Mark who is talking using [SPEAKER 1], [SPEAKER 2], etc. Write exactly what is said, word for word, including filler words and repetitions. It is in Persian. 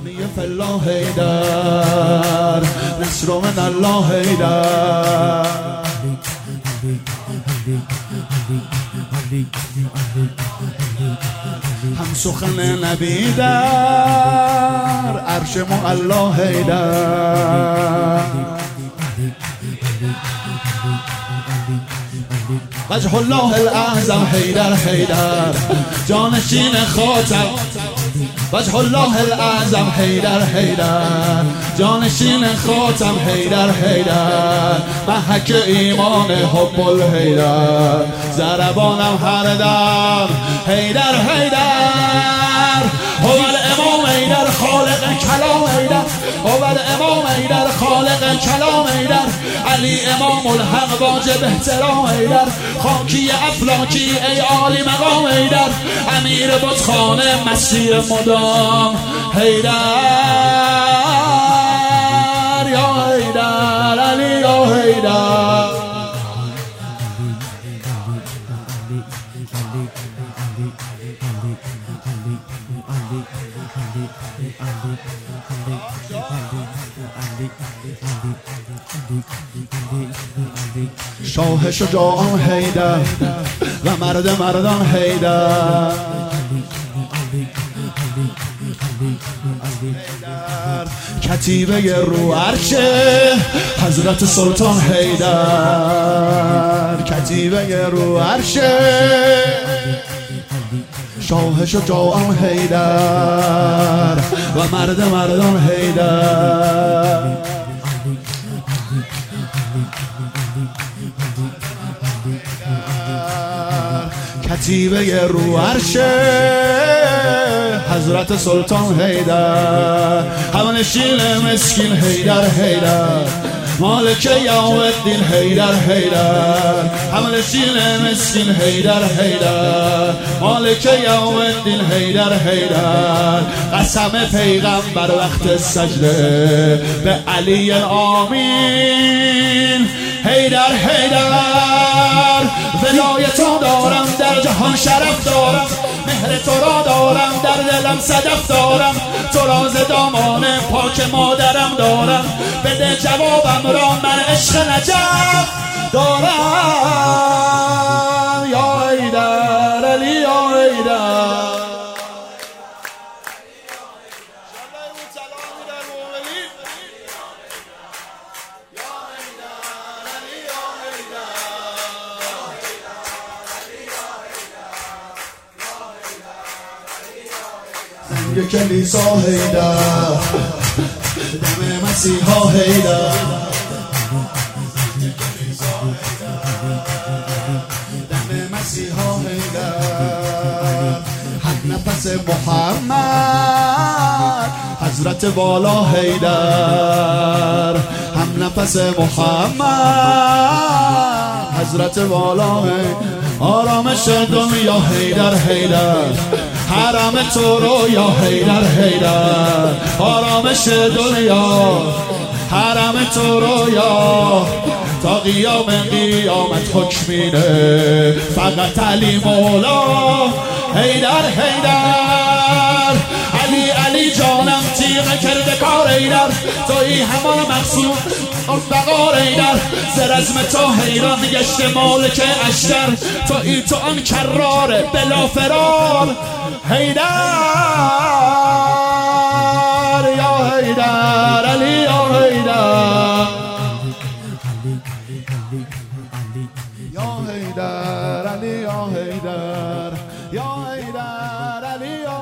[SPEAKER 1] امانی فلا حیدر، نصر من الله حیدر. هم سخن نبی در عرش معلا حیدر. وجه الله الاعظم حیدر حیدر جانشین خاطر. وجه الله الاعظم حیدر حیدر جانشین خاتم حیدر حیدر. محک ایمان حب الحیدر ضربانم هر دم حیدر حیدر. هو الامام حیدر خالق کلام حیدر. هو الامام حیدر خالق کلام حیدر. علی امام الحق واجب احترام حیدر. خاکی افلاکی ای عالی مقام حیدر. امیر بتخانه مسیح مدام حیدر. یا حیدر علی یا حیدر. شاه شجاعان حیدر و مرد مردان حیدر. کتیبه رو عرشه حضرت سلطان حیدر. کتیبه رو عرشه شاه شجاعان حیدر و مرد مردان حیدر. کتیبه رو عرشه حضرت سلطان حیدر. همنشین مسکین حیدر حیدر. مالک یوم الدین حیدر حیدر. همنشین مسکین حیدر حیدر. مالک یوم الدین حیدر حیدر. قسم پیغمبر وقت سجده به علی آمین حیدر حیدر. ولایتو دارم در جهان شرف دارم. مهر تو را دارم در دلم صدف دارم. تو راز دامان پاک مادرم دارم. بده جوابم را من عشق نجف دارم. یا حیدر علی یا حیدر. زنگ کلیسا حیدر دم مسیحا حیدر. دم مسیحا حیدر. هم نفس محمد حضرت والا حیدر. هم نفس محمد حضرت والا حیدر. آرامش دنیا حیدر حیدر. حرم تو رو یا حیدر حیدر. آرامش دنیا حرم تو رو یا تا قیام قیامت حکمینه فقط علی مولا حیدر حیدر. علی علی جانم تیغ کرده کار حیدر. تویی همان مقصود بقار حیدر. ز رزم تو حیران گشته مالک اشتر. تویی تو آن کرار بلا فرار حیدر. یا حیدر علی یا حیدر. یا حیدر علی یا حیدر. یا حیدر علی یا